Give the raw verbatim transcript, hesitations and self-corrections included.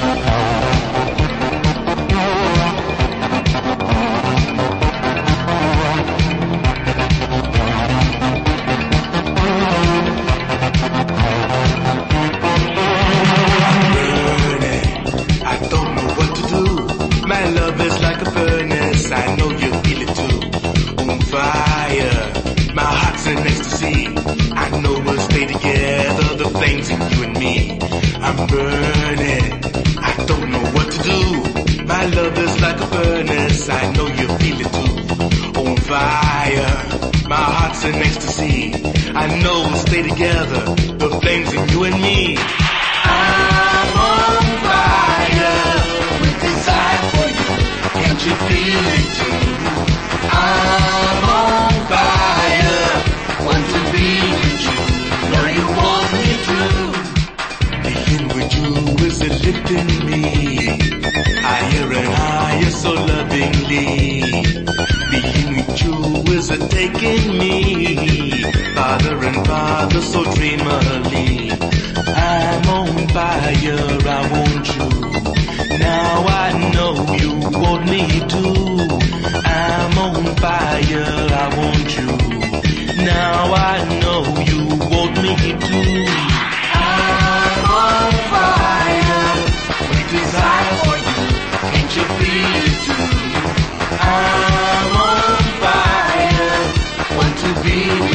My love is like a furnace, I know you feel it too. On fire, my heart's in ecstasy. I know we'll stay together, the flames in you and me. I'm burning, I don't know what to do. My love is like a furnace, I know you feel it too. On fire, my heart's in ecstasy. I know we'll stay together, the flames in you and me. I'm on fire with desire for you. Can't you feel it too? I'm on fire, want to be with you. Know you want me too. Being with you is lifting me higher and higher, so lovingly. Being with you is taking me farther and farther, so dreamily. I'm on fire, I want you. Now I know you want me too. I'm on fire, I want you. Now I know you want me too. I'm on fire, with desire for you. Can't you feel it too? I'm on fire, want to be